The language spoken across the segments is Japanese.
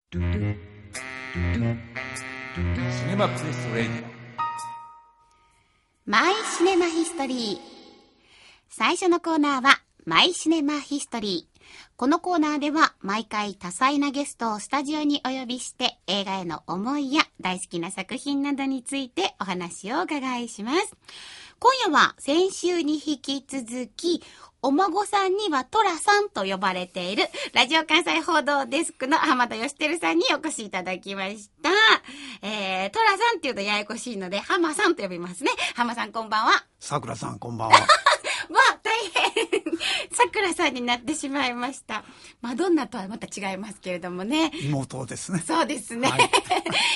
シネマクリストレディオマイシネマヒストリー。最初のコーナーはマイシネマヒストリー。このコーナーでは毎回多彩なゲストをスタジオにお呼びして映画への思いや大好きな作品などについてお話をお伺いします。今夜は先週に引き続きお孫さんにはトラさんと呼ばれているラジオ関西報道デスクの浜田義輝さんにお越しいただきました。トラさんって言うとややこしいので浜さんと呼びますね。浜さんこんばんは。 さくらさんこんばんは。 わあ、大変。さくらさんになってしまいました。マドンナとはまた違いますけれどもね。 妹ですね。 そうですね。 はい、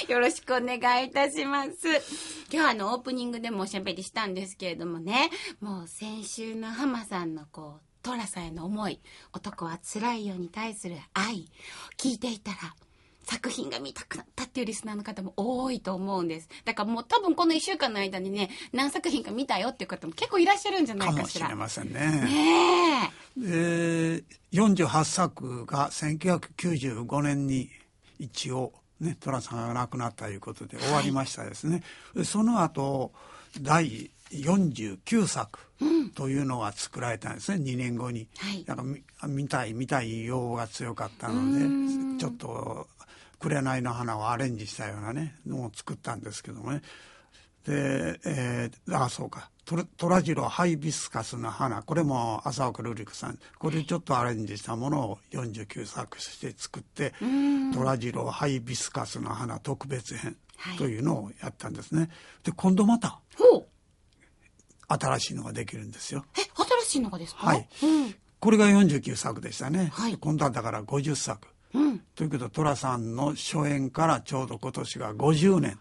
よろしくお願いいたします。今日オープニングでもおしゃべりしたんですけれどもね、もう先週の浜さんのトラさんへの思い、男は辛いよに対する愛、聞いていたら、作品が見たくなったっていうリスナーの方も多いと思うんです。だからもう多分この1週間の間にね、何作品か見たよっていう方も結構いらっしゃるんじゃないかしら。 かもしれませんね。 ねえ。48作が1995年に一応ね、寅さんが亡くなったということで終わりましたですね。はい、その後第49作というのが作られたんですね、2年後に。 はい、 なんか見たい要望が強かったので、ちょっと紅の花をアレンジしたようなねのを作ったんですけどもね。で、そうか、虎次郎ハイビスカスの花、これも浅岡瑠璃子さん、これちょっとアレンジしたものを49作して作って、虎次郎ハイビスカスの花特別編というのをやったんですね。で今度また新しいのができるんですよ。 新しいのがですか？ はい、これが49作でしたね。 はい、 今度はだから50作、ということは寅さんの初演からちょうど今年が50年。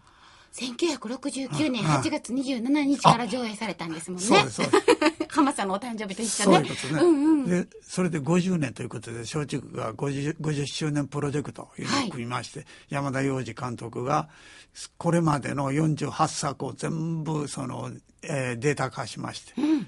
1969年8月27日から上映されたんですもんね。 そうですそうです浜さんのお誕生日と一緒ね。 そういうことね。でそれで50年ということで松竹が 50周年プロジェクトというのを組みまして、山田洋次監督がこれまでの48作を全部データ化しまして、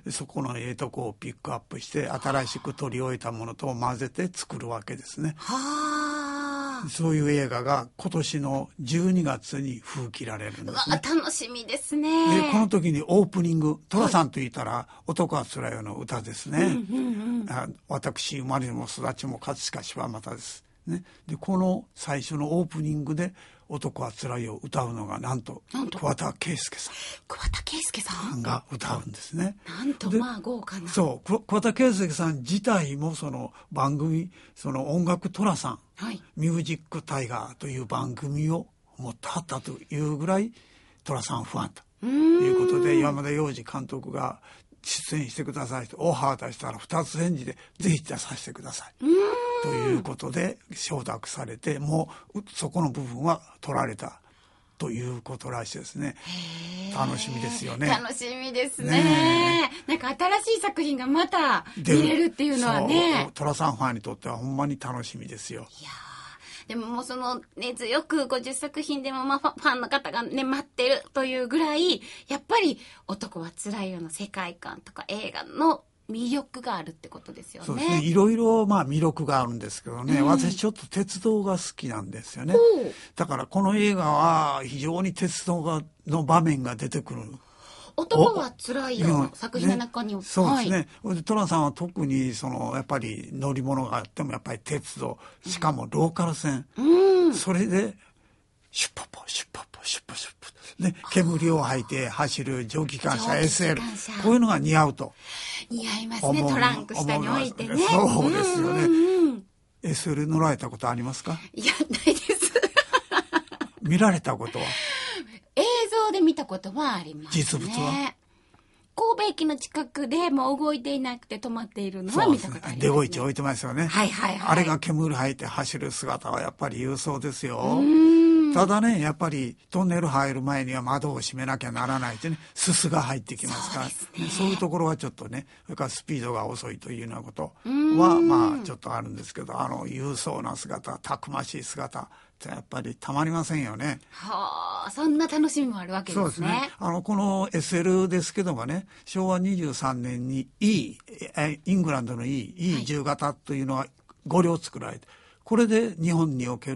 そこのとこをピックアップして新しく取り終えたものと混ぜて作るわけですね。そういう映画が今年の12月に封切られるんですね。 楽しみですね。 でこの時にオープニング、寅さんと言ったら男はつらいよの歌ですね。私生まれも育ちも葛飾柴又ですね。でこの最初のオープニングで男はつらいよを歌うのがなんと桑田佳祐さん。 桑田佳祐さんが歌うんですね。 なんと豪華な。 そう桑田佳祐さん自体もその番組、音楽寅さん、ミュージックタイガーという番組を持ってはったというぐらい寅さんファンということで、山田洋次監督が出演してくださいとオファー出したら2つ返事でぜひ出させてくださいということで承諾されて、もうそこの部分は取られたということらしいですね。楽しみですよね。 楽しみですね。なんか新しい作品がまた見れるっていうのはね、 寅さんファンにとってはほんまに楽しみですよ。 いやでももう根強く50作品でもファンの方がね待ってるというぐらい、やっぱり男はつらいよの世界観とか映画の魅力があるってことですよね。 そうですね。いろいろ魅力があるんですけどね、私ちょっと鉄道が好きなんですよね。だからこの映画は非常に鉄道の場面が出てくる。 男はつらいよの作品の中に、 そうですね。寅さんは特にやっぱり乗り物があってもやっぱり鉄道、しかもローカル線、それでシュッポポシュッポポシュッポシュッポで煙を吐いて走る蒸気機関車 SL、 こういうのが似合うと。 似合いますね。トランク下に置いてね。 そうですよね。SL 乗られたことありますか？ いや、ないです。 見られたことは？ 映像で見たことはありますね。 実物は？ 神戸駅の近くでもう動いていなくて止まっているのは見たことありますね。 デゴイチ置いてますよね。あれが煙吐いて走る姿はやっぱり勇壮ですよ。ただね、やっぱりトンネル入る前には窓を閉めなきゃならないってね、すすが入ってきますから、そういうところはちょっとね、それからスピードが遅いというようなことはちょっとあるんですけど、勇壮な姿、たくましい姿ってやっぱりたまりませんよね。 そんな楽しみもあるわけですね。そうですね。 この SL ですけどもね、昭和23年にイングランドの E10 型というのは5両作られて、これで日本における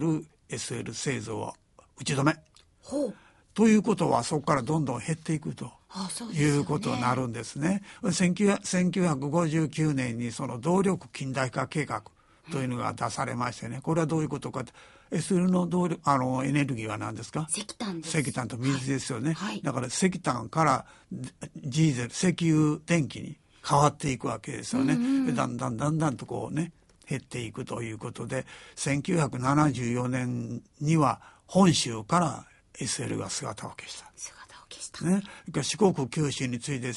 SL 製造は打ち止めほう。 ということはそこからどんどん減っていくということになるんですね。1959年にその動力近代化計画というのが出されましてね、これはどういうことかって、SL の動力エネルギーは何ですか？ 石炭です。 石炭と水ですよね、 はい、 だから石炭からディーゼル石油電気に変わっていくわけですよね、でだんだんとこうね減っていくということで、1974年には本州から SL が姿を消したね、四国九州に次いで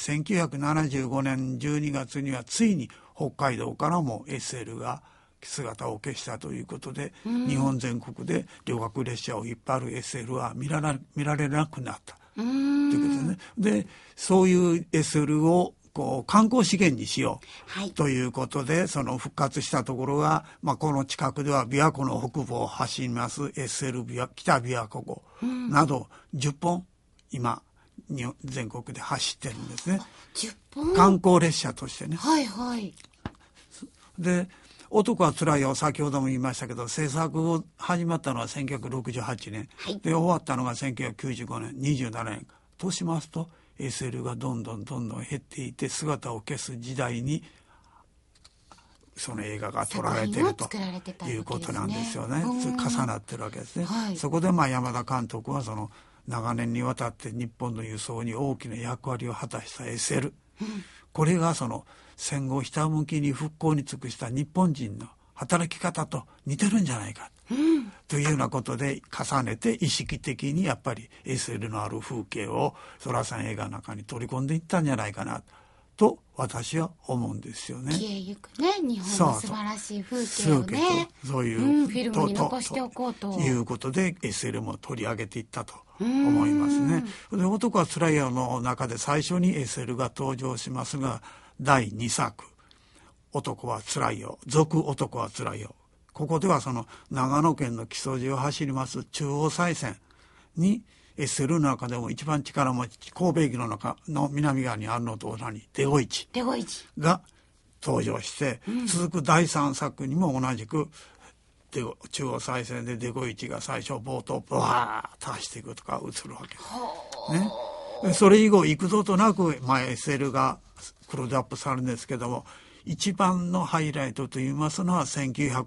1975年12月にはついに北海道からも SL が姿を消したということで、日本全国で旅客列車を引っ張る SL は見られなくなったということですね。でそういう SL をこう観光資源にしようということで、その復活したところが、この近くでは琵琶湖の北部を走ります SL 北琵琶湖号など10本今全国で走ってるんですね。 10本観光列車としてね。 はいはい。 で男はつらいよ、先ほども言いましたけど、制作を始まったのは1968年、はい、で終わったのが1995年27年としますと SL がどんどん減っていて姿を消す時代にその映画が撮られているということなんですよね。重なってるわけですね、はい、そこで山田監督はその長年にわたって日本の輸送に大きな役割を果たした SL、これがその戦後ひたむきに復興に尽くした日本人の働き方と似てるんじゃないか、というようなことで重ねて意識的にやっぱり SL のある風景を寅さん映画の中に取り込んでいったんじゃないかなと私は思うんですよね。 消えゆくね日本の素晴らしい風景をね、 そういう、 フィルムに残しておこうということで SL も取り上げていったと思いますね。で男はつらいよの中で最初に SL が登場しますが、第2作男はつらいよ、続男はつらいよ、ここではその長野県の木曽路を走ります中央西線に SL の中でも一番力持ち神戸駅の中の南側にあるのと同じデゴイチが登場して、続く第3作にも同じく中央西線でデゴイチが最初冒頭ブワーッと走っていくとか映るわけです、ね、それ以後幾度となく、SL がクローズアップされるんですけども、一番のハイライトといいますのは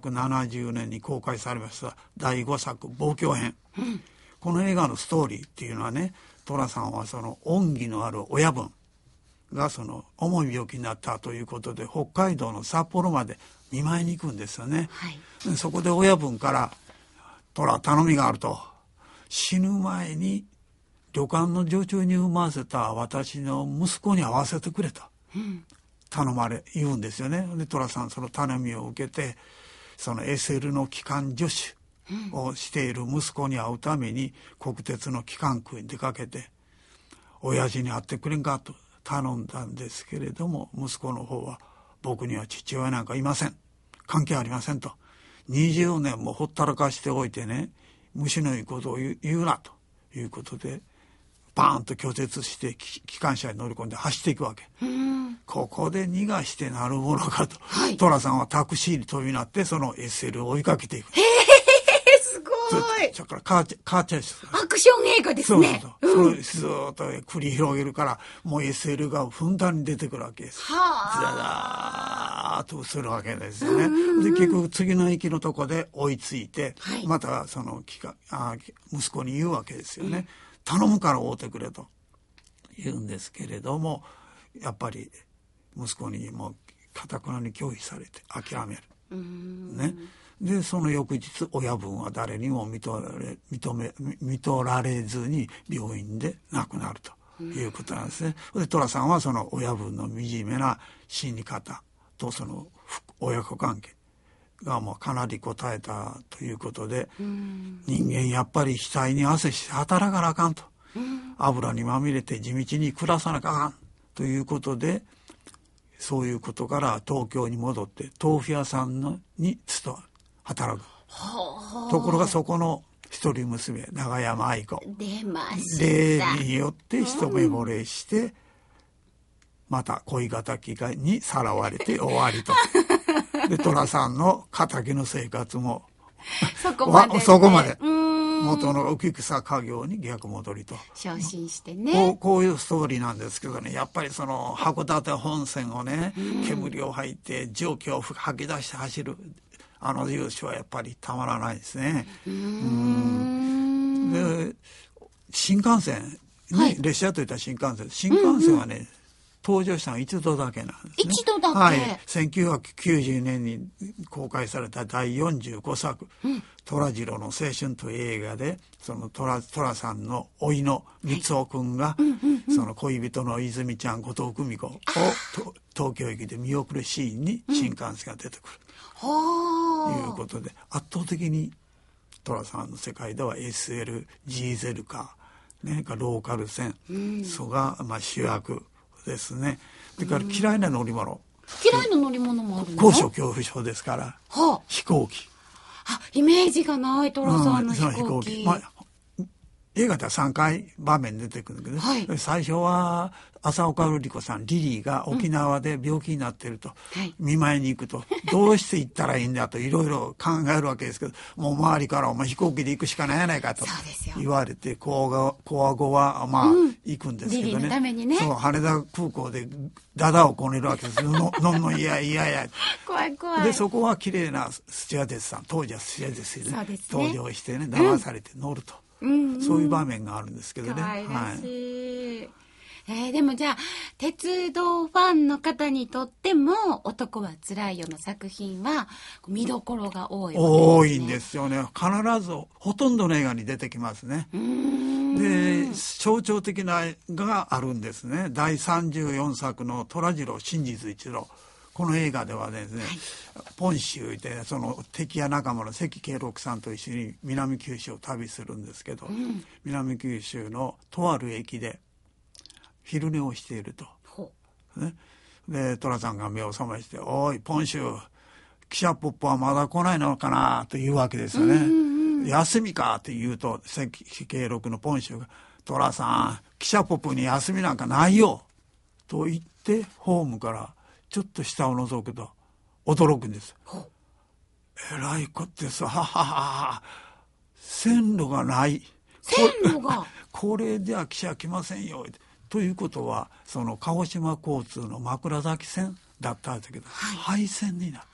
1970年に公開されました第5作望郷編、この映画のストーリーっていうのはね、寅さんはその恩義のある親分がその重い病気になったということで北海道の札幌まで見舞いに行くんですよね、はい、そこで親分から寅頼みがあると、死ぬ前に旅館の女中に産ませた私の息子に会わせてくれと、言うんですよね。で寅さんその頼みを受けてその SL の機関助手をしている息子に会うために国鉄の機関区に出かけて、親父に会ってくれんかと頼んだんですけれども、息子の方は僕には父親なんかいません、関係ありませんと、20年もほったらかしておいてね、虫のいいことを言うなということでバーンと拒絶して機関車に乗り込んで走っていくわけ。ここで逃がしてなるものかと、はい、寅さんはタクシーに飛びなってその SL を追いかけていく。 すごい。 それからカーチェイス、 アクション映画ですね。 それずっと繰り広げるからもう SL がふんだんに出てくるわけです。ザーッとするわけですよね。で結局次の駅のとこで追いついて、はい、またその息子に言うわけですよね、頼むから会うてくれと言うんですけれども、やっぱり息子にもう堅くなに拒否されて諦める、ね。でその翌日親分は誰にも見とられずに病院で亡くなるということなんですね。で寅さんはその親分の惨めな死に方とその親子関係がもうかなり応えたということで、人間やっぱり額に汗して働かなあかんと、油にまみれて地道に暮らさなあかんということで、そういうことから東京に戻って豆腐屋さんに働く。ところがそこの一人娘永山愛子出ました。 例によって一目惚れして、また恋敵にさらわれて終わりと。で寅さんの敵の生活もそこまで、ね、 そこまで元の浮草家業に逆戻りと昇進してね、 こういうストーリーなんですけどね、やっぱりその函館本線をね、煙を吐いて蒸気を吐き出して走るあの勇姿はやっぱりたまらないですね。で新幹線、ね、はい、列車といったら新幹線はね、登場したのは一度だけなんですね。 一度だけ、 はい、1990年に公開された第45作、虎次郎の青春という映画で、その虎さんの甥の光雄くんが、その恋人の泉ちゃん後藤久美子を東京駅で見送るシーンに新幹線が出てくる、ということで、圧倒的に寅さんの世界では SL、GZL か、ね、ローカル線、そが、主役ですね。それから嫌いな乗り物。 嫌いな乗り物もあるの？ 高所恐怖症ですから、飛行機。 イメージがない寅さんの飛行機。 映画では3回場面出てくるんだけど、はい、最初は浅岡瑠璃子さんリリーが沖縄で病気になっていると、見舞いに行くと、どうして行ったらいいんだといろいろ考えるわけですけど、もう周りからお前飛行機で行くしかないやないかと言われて、コアゴは行くんですけどね、 リリーのためにね、 そう羽田空港でダダをこねるわけですよ。のいや怖いでそこは綺麗なスチュワーデスさん、当時はスチュワーデスで、ね、登場してね、騙されて乗ると、そういう場面があるんですけどね。 可愛らしい。でもじゃあ鉄道ファンの方にとっても男はつらいよの作品は見どころが多いわけですね。 多いんですよね。必ずほとんどの映画に出てきますね。で象徴的ながあるんですね。第34作の虎次郎真実一郎、この映画ではですね、本州でその敵や仲間の関慶六さんと一緒に南九州を旅するんですけど、南九州のとある駅で昼寝をしていると、ね、で寅さんが目を覚まして「おい本州記者ポップはまだ来ないのかな」と言うわけですよね。休みかって言うと関慶六の本州が「寅さん記者ポップに休みなんかないよ」と言ってホームからちょっと下を覗くと驚くんです。えらいことです。線路がない。 線路がこれでは汽車来ませんよ。ということはその鹿児島交通の枕崎線だったんだけど、廃線になって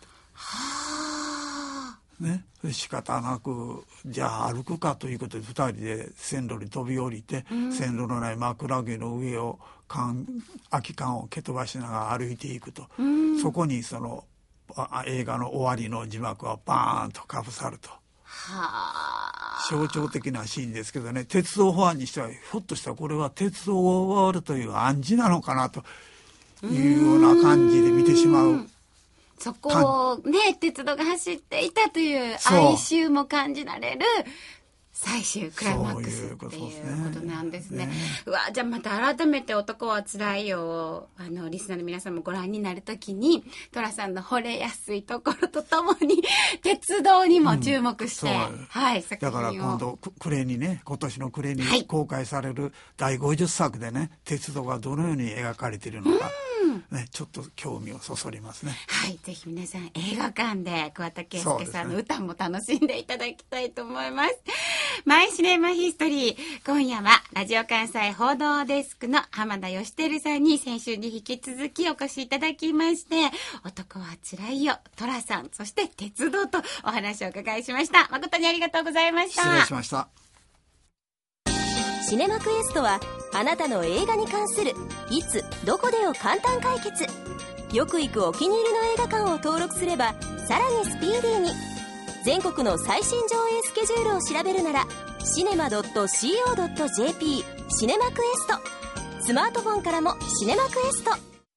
る。ね、仕方なくじゃあ歩くかということで2人で線路に飛び降りて、線路のない枕木の上を空き缶を蹴飛ばしながら歩いていくと、そこにその映画の終わりの字幕はバーンとかぶさると。象徴的なシーンですけどね、鉄道ファンにしてはひょっとしたらこれは鉄道が終わるという暗示なのかなというような感じで見てしまう。 そこをね、鉄道が走っていたという哀愁も感じられる最終クライマックスっていうことなんですね。うわ、じゃあまた改めて男はつらいよをリスナーの皆さんもご覧になるときに寅さんの惚れやすいところとともに鉄道にも注目して、はい、作品を。 だから今度暮れにね、今年の暮れに公開される第50作でね、鉄道がどのように描かれているのか、ね、ちょっと興味をそそりますね。 はい、ぜひ皆さん映画館で桑田佳祐さんの歌も楽しんでいただきたいと思います。マイシネマヒストリー、今夜はラジオ関西報道デスクの浜田義輝さんに先週に引き続きお越しいただきまして、男はつらいよ、寅さん、そして鉄道とお話をお伺いしました。誠にありがとうございました。 失礼しました。 シネマクエストはあなたの映画に関するいつどこでを簡単解決。よく行くお気に入りの映画館を登録すればさらにスピーディーに。全国の最新上映スケジュールを調べるならcinema.co.jp シネマクエスト。スマートフォンからもシネマクエスト。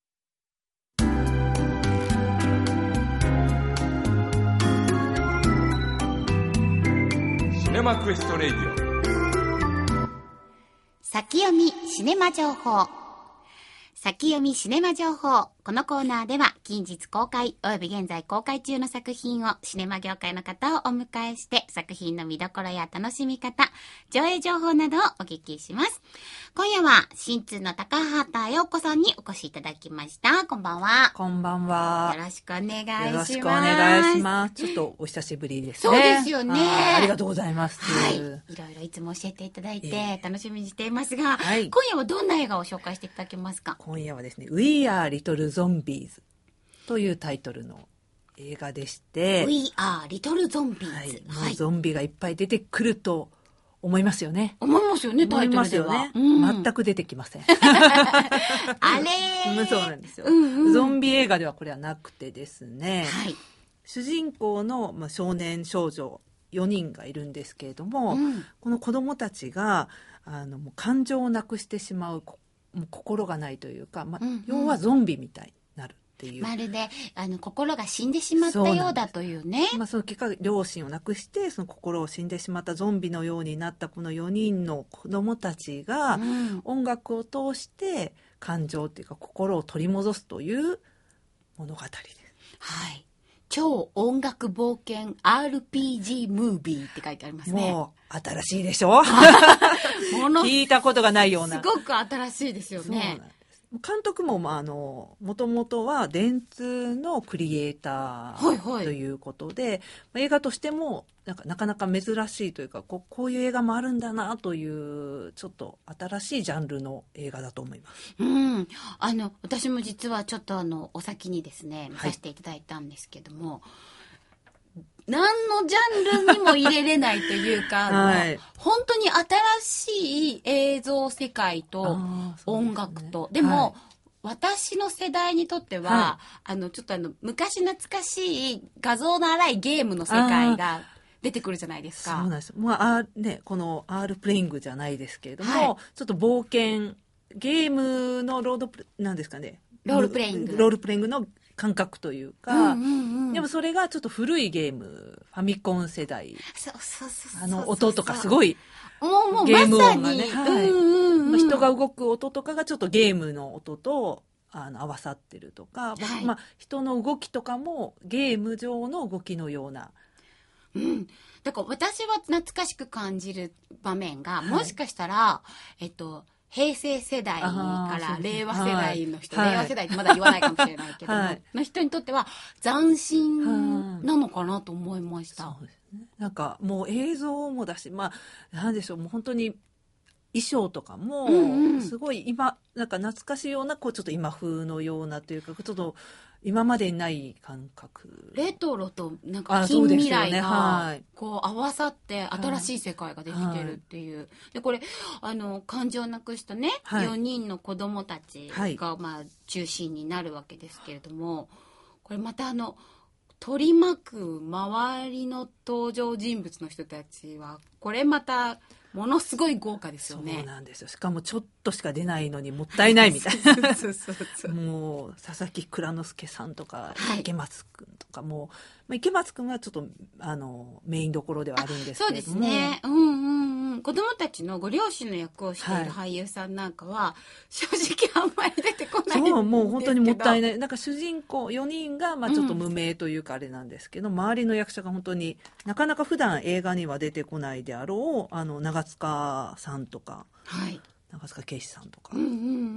シネマクエストレディオ。 先読みシネマ情報。先読みシネマ情報。 このコーナーでは近日公開および現在公開中の作品をシネマ業界の方をお迎えして作品の見どころや楽しみ方、上映情報などをお聞きします。今夜は新通の高畑陽子さんにお越しいただきました。こんばんは。 こんばんは。 よろしくお願いします。 よろしくお願いします。ちょっとお久しぶりですね。 そうですよね。 ありがとうございます。 はい。いろいろいつも教えていただいて楽しみにしていますが、 はい、 今夜はどんな映画を紹介していただけますか？ 今夜はですね、We Are Little Zombies というタイトルの映画でして、 We Are Little Zombies、 はい、もうゾンビがいっぱい出てくると思いますよね。 思いますよね、タイトルでは。 思いますよね。全く出てきません。 あれー。 そうなんですよ、ゾンビ映画ではこれはなくてですね、はい、主人公の、少年少女4人がいるんですけれども、この子供たちがもう感情をなくしてしまう、もう心がないというか、要はゾンビみたいになるっていう、 まるで心が死んでしまったようだというね。 その結果両親をなくしてその心を死んでしまったゾンビのようになったこの4人の子供たちが、音楽を通して感情っていうか心を取り戻すという物語です。 はい。超音楽冒険 RPG ムービーって書いてありますね。 もう新しいでしょ聞いたことがないような。 すごく新しいですよね。そうなんです。 監督ももともとは電通のクリエイターということで、映画としてもなかなか珍しいというか、こういう映画もあるんだなというちょっと新しいジャンルの映画だと思います。 私も実はちょっとお先にですね見させていただいたんですけども、何のジャンルにも入れれないというか、はい、本当に新しい映像世界と音楽と、でも、私の世代にとっては、ちょっと昔懐かしい画像の荒いゲームの世界が出てくるじゃないですか。 そうなんです。この R プレイングじゃないですけれども、ちょっと冒険ゲームのロールプレイングの感覚というか、でもそれがちょっと古いゲーム、ファミコン世代、音とかすごいゲーム音がね、人が動く音とかがちょっとゲームの音と合わさってるとか、人の動きとかもゲーム上の動きのような、 だから私は懐かしく感じる場面が、もしかしたら平成世代から令和世代の人、令和世代ってまだ言わないかもしれないけども、の人にとっては斬新なのかなと思いました。 そうですね。なんかもう映像もだし、なんでしょう、もう本当に衣装とかもすごい今なんか懐かしいような、ちょっと今風のようなというか、ちょっと今までにない感覚、 レトロとなんか近未来がこう合わさって新しい世界ができてるっていう、でこれ感情をなくしたね、4人の子供たちが中心になるわけですけれども、これまた取り巻く周りの登場人物の人たちはこれまたものすごい豪華ですよね。 そうなんですよ。しかもちょっとしか出ないのにもったいないみたいなもう佐々木蔵之介さんとか、池松くんとかも、池松くんはちょっとメインどころではあるんですけれども、そうですね、 子供たちのご両親の役をしている俳優さんなんかは、正直あんまり出てこないんですけど、 そう、もう本当にもったいない。なんか主人公4人がちょっと無名というかあれなんですけど、周りの役者が本当になかなか普段映画には出てこないであろう長塚さんとか、長塚圭史さんとか、で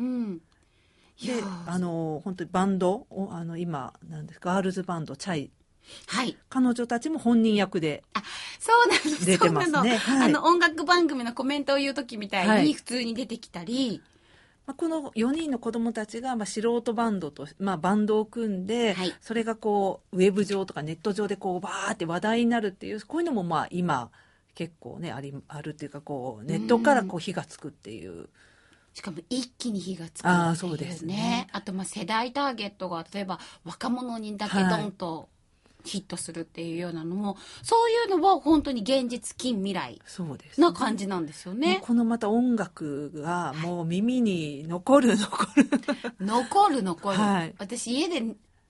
本当にバンドを今なんですか、ガールズバンドチャイ、彼女たちも本人役で出てますね。 音楽番組のコメントを言う時みたいに普通に出てきたり、 この4人の子供たちが素人バンドと、バンドを組んで、それがこうウェブ上とかネット上でこうバーって話題になるっていう、こういうのも今結構ねあるっていうか、こうネットからこう火がつくっていう、 しかも一気に火がつくっていうね。 そうですね。 あと世代ターゲットが例えば若者にだけドンとヒットするっていうようなのも、そういうのは本当に現実近未来な感じなんですよね。 このまた音楽がもう耳に残る、 残る、私家で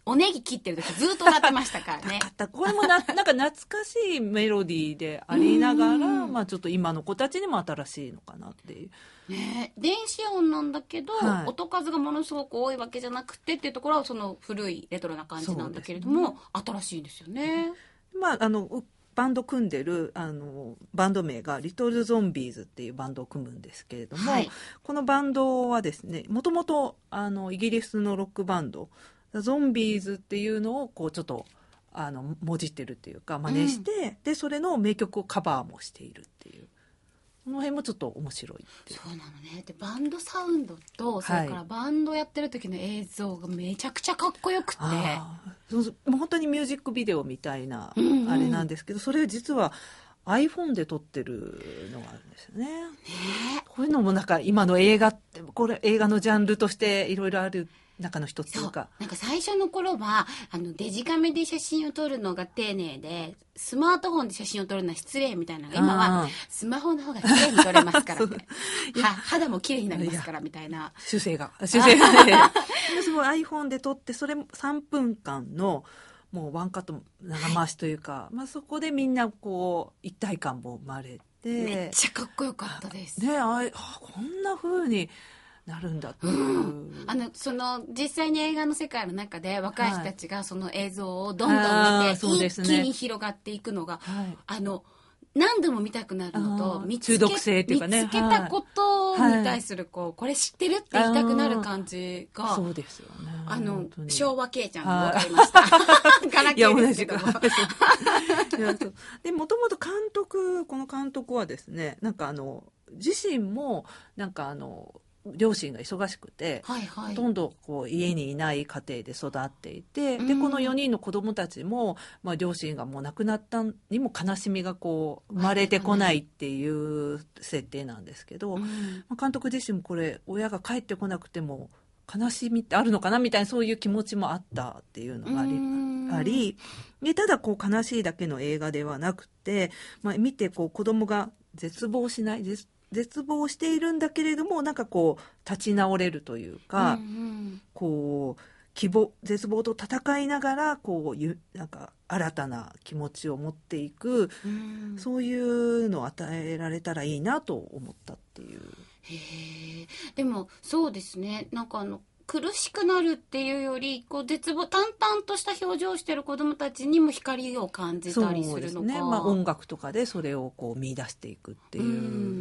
おネギ切ってる時ずっと歌ってましたからね。 これもなんか懐かしいメロディーでありながら、まあちょっと今の子たちにも新しいのかなっていう。 ね、電子音なんだけど、 はい、 音数がものすごく多いわけじゃなくてっていうところはその古いレトロな感じなんだけれども、新しいんですよね。 まあバンド組んでるバンド名がリトルゾンビーズっていうバンドを組むんですけれども、はい、このバンドはですね、もともとイギリスのロックバンドゾンビーズっていうのをこうちょっともじってるっていうか真似して、でそれの名曲をカバーもしているっていう、この辺もちょっと面白いっていう。 そうなのね。でバンドサウンドとそれからバンドやってる時の映像がめちゃくちゃかっこよくて、 もう本当にミュージックビデオみたいなあれなんですけど、それ実は iPhone で撮ってるのがあるんですよね。こういうのもなんか今の映画ってこれ映画のジャンルとしていろいろある中の一つというか、 なんか最初の頃はデジカメで写真を撮るのが丁寧でスマートフォンで写真を撮るのは失礼みたいなのが、今はスマホの方が綺麗に撮れますからね肌も綺麗になりますからみたいな修正がねその iPhone で撮って、それ3分間のもうワンカット長回しというか、まあ、そこでみんなこう一体感も生まれてめっちゃかっこよかったですね。こんな風になるんだっていう、 その実際に映画の世界の中で若い人たちがその映像をどんどん見て、一気に広がっていくのが、何度も見たくなるのと、 中毒性っていうかね、 見つけたことに対するこれ知ってるって言いたくなる感じが、 そうですよね。 昭和系ちゃんが分かりましたガラケーですけどもでもともとこの監督はですね、なんか自身もなんか両親が忙しくて、ほとんどこう家にいない家庭で育っていて、でこの4人の子供たちも、まあ、両親がもう亡くなったにも悲しみがこう生まれてこないっていう設定なんですけど、まあ、監督自身もこれ親が帰ってこなくても悲しみってあるのかなみたいな、そういう気持ちもあったっていうのがありで、ただこう悲しいだけの映画ではなくて、まあ、見てこう子供が絶望しているんだけれども、なんかこう立ち直れるというか、こう絶望と戦いながらこうなんか新たな気持ちを持っていく、そういうのを与えられたらいいなと思ったっていう。 でもそうですね、なんか苦しくなるっていうよりこう絶望淡々とした表情をしている子どもたちにも光を感じたりするのか。そうですね、 まあ、音楽とかでそれをこう見出していくっていう、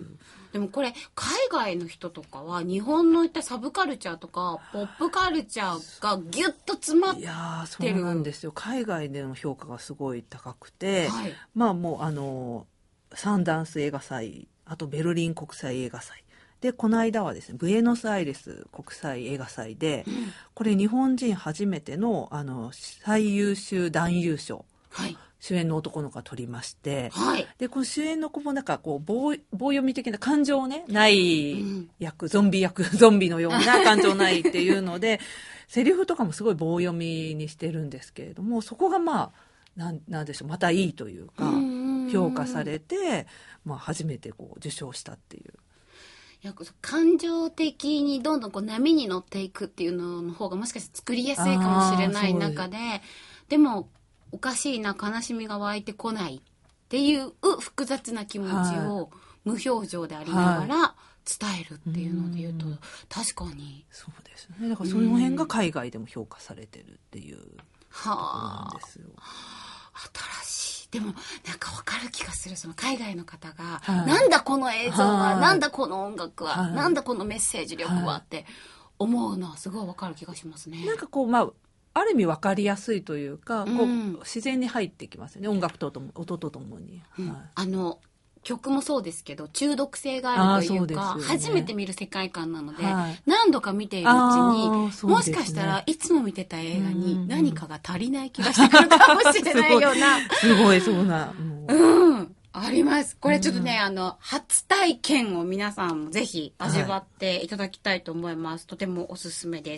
でもこれ海外の人とかは日本のいったサブカルチャーとかポップカルチャーがギュッと詰まってる。 いやそうなんですよ。海外での評価がすごい高くて、まあもうサンダンス映画祭、あとベルリン国際映画祭で、この間はですねブエノスアイレス国際映画祭で、これ日本人初めての最優秀男優賞、主演の男の子が取りまして、でこの主演の子もなんかこう棒読み的な感情ねない役、ゾンビのような感情ないっていうのでセリフとかもすごい棒読みにしてるんですけれども、そこがまあなんでしょう、またいいというか評価されて、まあ、初めてこう受賞したっていう。 感情的にどんどんこう波に乗っていくっていうのの方がもしかして作りやすいかもしれない中で、でもおかしいな、悲しみが湧いてこないっていう複雑な気持ちを無表情でありながら伝えるっていうので言うと、確かにそうですね。だからその辺が海外でも評価されてるっていうところなんですよ。 新しい。でもなんか分かる気がする。その海外の方が、なんだこの映像は、なんだこの音楽は、なんだこのメッセージ力はって思うのはすごい分かる気がしますね。 なんかこうある意味分かりやすいというか、こう自然に入ってきますよね、音楽と音とともに。 曲もそうですけど中毒性があるというか、初めて見る世界観なので、何度か見ているうちに、もしかしたらいつも見てた映画に何かが足りない気がしてくるかもしれないようなすごいそうな、 あります。これちょっとね、初体験を皆さんもぜひ味わっていただきたいと思います。とてもおすすめです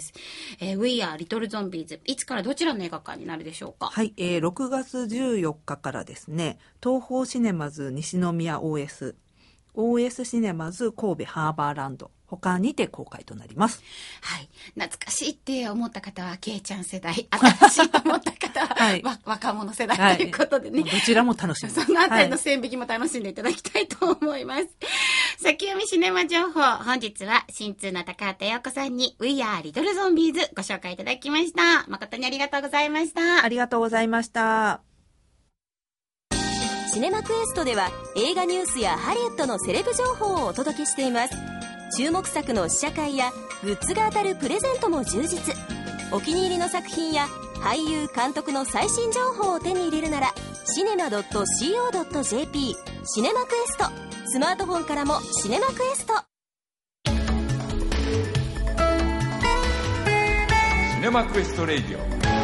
。We Are Little Zombies。いつからどちらの映画館になるでしょうか？ はい、6月14日からですね、東宝シネマズ西宮 OS。 OS シネマズ神戸ハーバーランド他にて公開となります。 はい。懐かしいって思った方は、ケイちゃん世代。新しいと思った方は、はい、若者世代ということでね。 どちらも楽しみます。 そのあたりの線引きも楽しんでいただきたいと思います。先読みシネマ情報。本日は、新通の高畑陽子さんに、We Are Little Zombies ご紹介いただきました。誠にありがとうございました。 ありがとうございました。 シネマクエストでは映画ニュースやハリウッドのセレブ情報をお届けしています。注目作の試写会やグッズが当たるプレゼントも充実。お気に入りの作品や俳優監督の最新情報を手に入れるならシネマ .co.jp シネマクエスト。スマートフォンからもシネマクエスト。 シネマクエストレイディオ